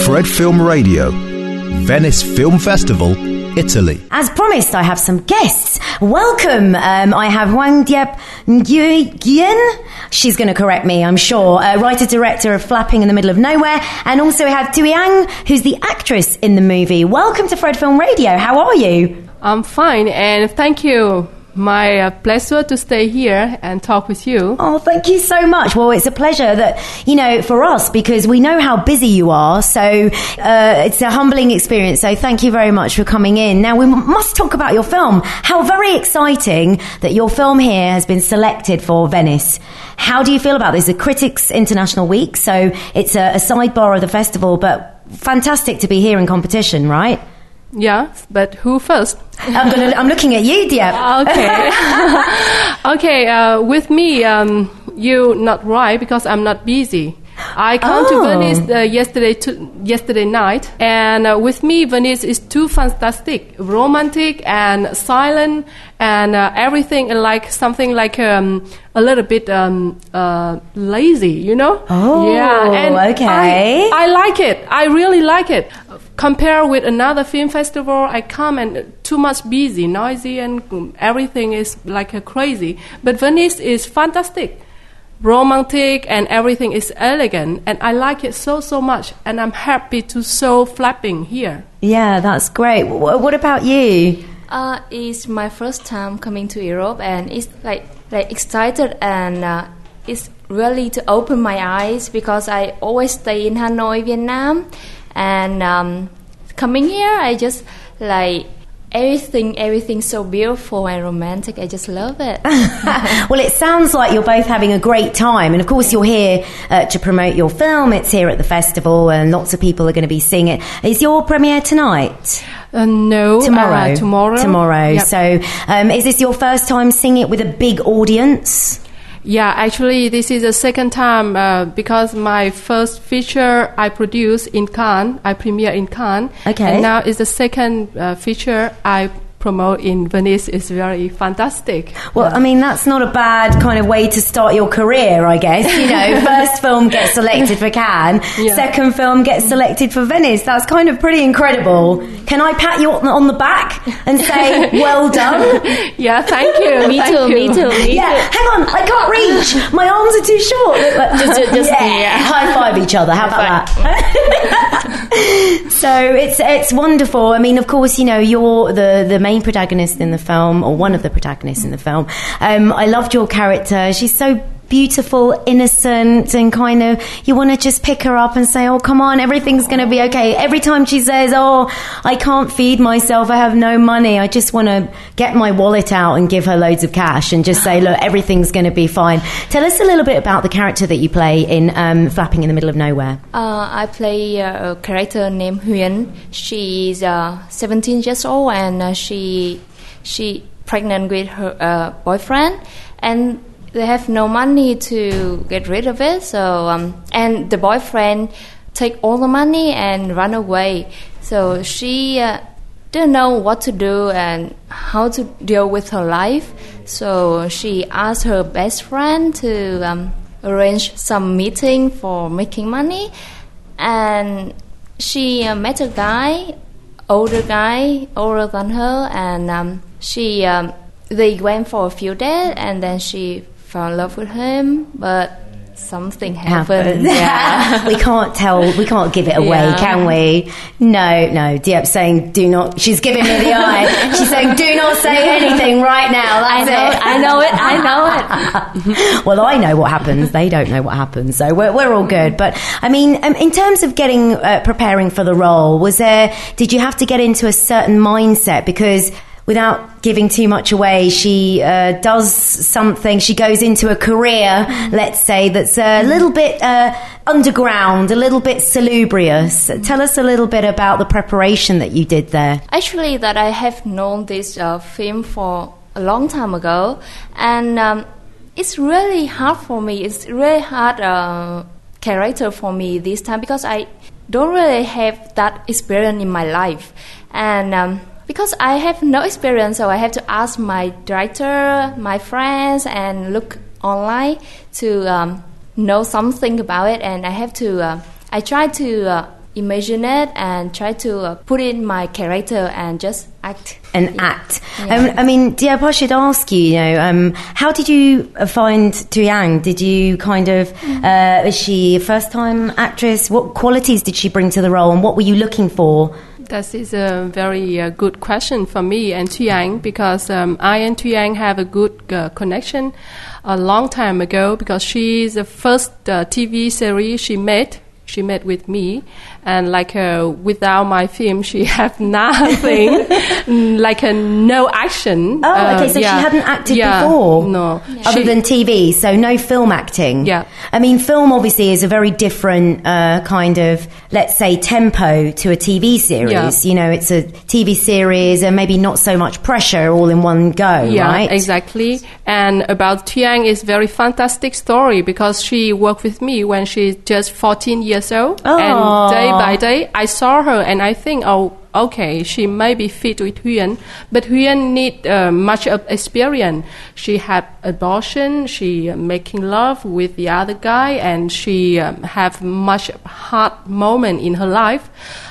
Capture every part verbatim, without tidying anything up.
Fred Film Radio, Venice Film Festival, Italy. As promised, I have some guests. Welcome. Um, I have Hoàng Diệp Nguyen. She's going to correct me, I'm sure. Uh, writer-director of Flapping in the Middle of Nowhere. And also we have Thuy Anh, who's the actress in the movie. Welcome to Fred Film Radio. How are you? I'm fine, and thank you. My uh, pleasure to stay here and talk with you. Oh, thank you so much. Well, it's a pleasure that, you know, for us, because we know how busy you are. So uh, it's a humbling experience. So thank you very much for coming in. Now, we m- must talk about your film. How very exciting that your film here has been selected for Venice. How do you feel about this? The Critics International Week. So it's a, a sidebar of the festival, but fantastic to be here in competition, right? Yeah, but who first? I'm, gonna, I'm looking at you, Diệp. Okay. okay, uh, with me, um, you not right because I'm not busy. I come oh. to Venice uh, yesterday to, yesterday night, and uh, with me, Venice is too fantastic, romantic and silent, and uh, everything like something like um, a little bit um, uh, lazy, you know? Oh, yeah, and okay. I, I like it. I really like it. Compare with another film festival, I come and too much busy, noisy, and everything is like a crazy. But Venice is fantastic, romantic, and everything is elegant, and I like it so so much. And I'm happy to show Flapping here. Yeah, that's great. W- what about you? Uh, it's my first time coming to Europe, and it's like like excited, and uh, it's really to open my eyes because I always stay in Hanoi, Vietnam. And um, coming here, I just like everything, everything so beautiful and romantic. I just love it. Well, it sounds like you're both having a great time. And of course, you're here uh, to promote your film. It's here at the festival, and lots of people are going to be seeing it. Is your premiere tonight? Uh, no, tomorrow. Uh, tomorrow. Tomorrow. Yep. So, um, is this your first time seeing it with a big audience? Yeah, actually, this is the second time uh, because my first feature I produced in Cannes, I premiere in Cannes. Okay. And now it's the second uh, feature I promote in Venice. Is very fantastic. Well, yeah. I mean, that's not a bad kind of way to start your career, I guess. You know, first film gets selected for Cannes, yeah. second film gets selected for Venice. That's kind of pretty incredible. Can I pat you on the back and say, well done? Yeah, thank you. me, thank too, you. me too, me yeah, too. hang on, I can't reach. My arms are too short. Just, just, just yeah. yeah. High five each other. How about that? So it's it's wonderful. I mean, of course, you know, you're the, the main protagonist in the film, or one of the protagonists in the film. Um, I loved your character. She's so beautiful, innocent, and kind of, you want to just pick her up and say, oh, come on, everything's going to be okay. Every time she says, oh, I can't feed myself, I have no money, I just want to get my wallet out and give her loads of cash and just say, look, everything's going to be fine. Tell us a little bit about the character that you play in um, Flapping in the Middle of Nowhere. Uh, I play uh, a character named Huyên. She's uh, seventeen years old, and uh, she she pregnant with her uh, boyfriend, and they have no money to get rid of it. So um, and the boyfriend take all the money and run away. So she uh, didn't know what to do and how to deal with her life. So she asked her best friend to um, arrange some meeting for making money, and she uh, met a guy, older guy, older than her, and um, she um, they went for a few days, and then she fell in love with him, but something happened. Yeah. We can't tell, we can't give it away, yeah. can we? No, no. Diep's saying, do not, she's giving me the eye. She's saying, do not say anything right now. That's I know, it. I know it, I know it. Well, I know what happens. They don't know what happens. So we're, we're all good. But I mean, um, in terms of getting, uh, preparing for the role, was there, did you have to get into a certain mindset? Because without giving too much away, she uh, does something, she goes into a career, let's say, that's a little bit uh, underground, a little bit salubrious. Tell us a little bit about the preparation that you did there. Actually, that I have known this uh, film for a long time ago, and um, it's really hard for me. It's really hard uh, character for me this time because I don't really have that experience in my life. And um, because I have no experience, so I have to ask my director, my friends, and look online to um, know something about it. And I have to, uh, I try to uh, imagine it and try to uh, put in my character and just act. And yeah. act. Yeah. Um, I mean, Diab, I should ask you, you know, um, how did you uh, find Tuyang? Did you kind of, uh, is she a first-time actress? What qualities did she bring to the role, and what were you looking for? That is a very uh, good question for me and Tuyang, because um, I and Tuyang have a good uh, connection a long time ago, because she is the first uh, T V series she made. She met with me, and like uh, without my film, she have nothing, like a no action. Oh, okay, uh, so yeah. she hadn't acted yeah, before? No. Yeah. Other She- than T V, so no film acting? Yeah. I mean, film obviously is a very different uh, kind of, let's say, tempo to a T V series. Yeah. You know, it's a T V series and maybe not so much pressure all in one go, Yeah, right? exactly. And about Tuyang is very fantastic story, because she worked with me when she's just fourteen years old. Oh. And day by day, I saw her and I think, oh, okay, she may be fit with Huyen, but Huyen need uh, much of experience. She had abortion, she uh, making love with the other guy, and she um, have much hard moment in her life.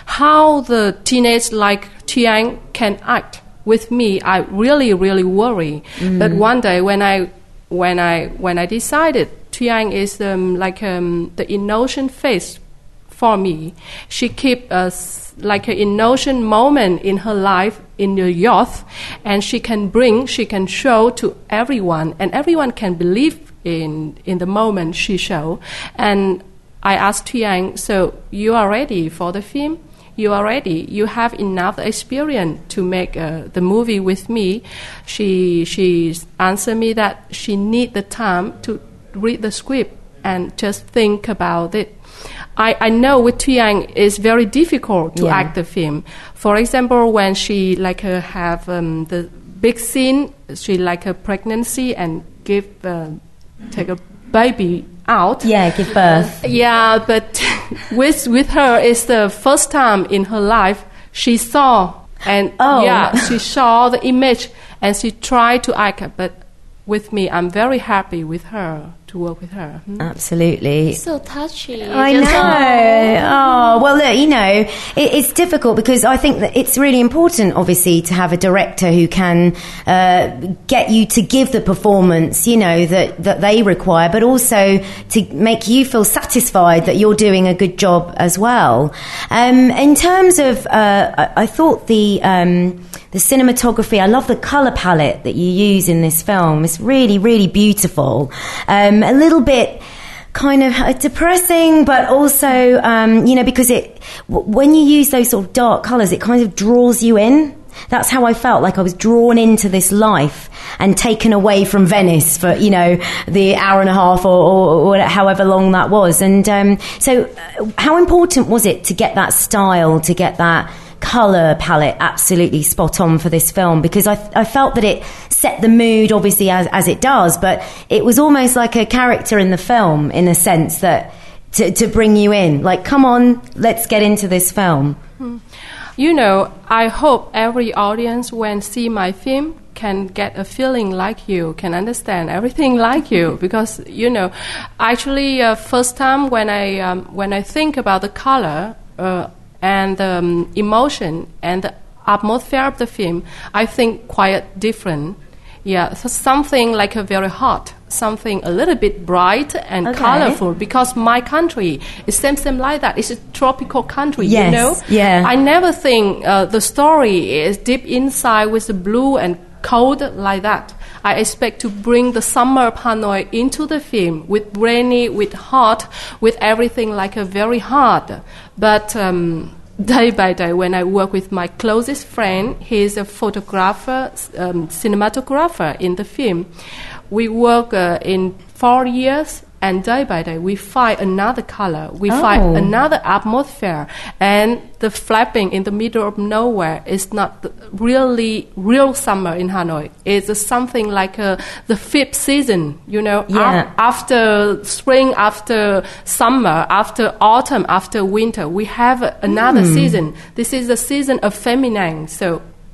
How the teenage like Tuyang can act with me, I really, really worry. Mm. But one day when I, when I, when I decided Tuyang is um, like um, the innocent face for me, she keep us like an innocent moment in her life in the youth, and she can bring, she can show to everyone, and everyone can believe in in the moment she show. And I asked Tuyang, so you are ready for the film? You are ready. You have enough experience to make uh, the movie with me. She she answered me that she need the time to read the script and just think about it. I, I know with Tuyang it's very difficult to Yeah. act the film. For example, when she like uh, have um, the big scene, she like a pregnancy and give uh, take a baby out. Yeah, give birth. Yeah, but with with her it's the first time in her life she saw and Oh. yeah, she saw the image and she tried to act. But with me, I'm very happy with her to work with her. Hmm? Absolutely. So touchy. I Just- know. Oh, well, look, you know, it, it's difficult because I think that it's really important, obviously, to have a director who can uh, get you to give the performance, you know, that, that they require, but also to make you feel satisfied that you're doing a good job as well. Um, in terms of, uh, I, I thought the... Um, The cinematography, I love the colour palette that you use in this film. It's really, really beautiful. Um, a little bit kind of uh, depressing, but also, um, you know, because it, w- when you use those sort of dark colours, it kind of draws you in. That's how I felt, like I was drawn into this life and taken away from Venice for, you know, the hour and a half or, or, or however long that was. And um, so uh, how important was it to get that style, to get that colour palette absolutely spot on for this film? Because I, I felt that it set the mood, obviously, as, as it does, but it was almost like a character in the film, in a sense, that to, to bring you in. Like, come on, let's get into this film. Hmm. You know, I hope every audience when see my film can get a feeling like you, can understand everything like you, because you know, actually, uh, first time when I um, when I think about the color uh, and the um, emotion and the atmosphere of the film, I think quite different. Yeah, so something like a very hot, something a little bit bright and Okay. colorful, because my country is same same like that. It's a tropical country, Yes, you know. yeah. I never think uh, the story is deep inside with the blue and cold like that. I expect to bring the summer of Hanoi into the film with rainy, with hot, with everything like a very hard. But um, day by day, when I work with my closest friend, he is a photographer, um, cinematographer in the film. We work uh, in four years, and day by day we find another color, we Oh. find another atmosphere, and the flapping in the middle of nowhere is not the really real summer in Hanoi. It's uh, something like uh, the fifth season, you know, Yeah. af- after spring, after summer, after autumn, after winter, we have uh, another season. This is the season of feminine, so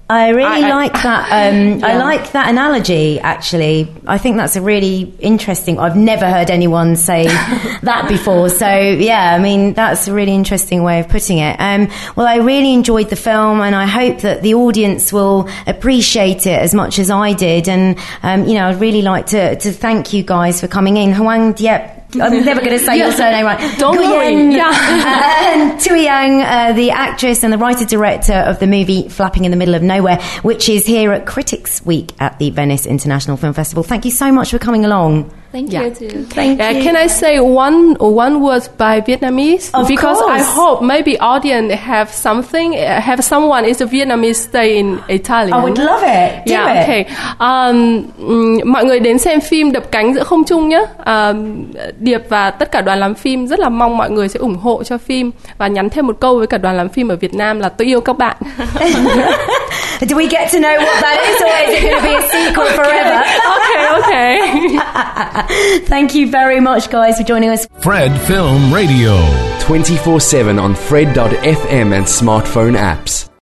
I really I, I, like that. Um, yeah. I like that analogy. Actually, I think that's a really interesting. I've never heard anyone say that before. So yeah, I mean that's a really interesting way of putting it. Um, well, I really enjoyed the film, and I hope that the audience will appreciate it as much as I did. And um, you know, I'd really like to to thank you guys for coming in. Hwang Diep. I'm never going to say yeah. your surname right. Don't Nguyen, worry. Yeah. uh, and Tui Yang, uh, the actress and the writer-director of the movie Flapping in the Middle of Nowhere, which is here at Critics Week at the Venice International Film Festival. Thank you so much for coming along. Thank yeah. you too. Thank yeah, you. Can I say one one word by Vietnamese? Of because course. I hope maybe audience have something, have someone is a Vietnamese stay in Italian. I would love it. Do yeah, it. Okay. Um, mọi người đến xem phim Đập cánh giữa không trung nhé. Um, Điệp và tất cả đoàn làm phim rất là mong mọi người sẽ ủng hộ cho phim và nhắn thêm một câu với cả đoàn làm phim ở Việt Nam là tôi yêu các bạn. Do we get to know what that is, or is it going to be a secret forever? Okay, okay. Thank you very much, guys, for joining us. Fred Film Radio. twenty-four seven on Fred dot f m and smartphone apps.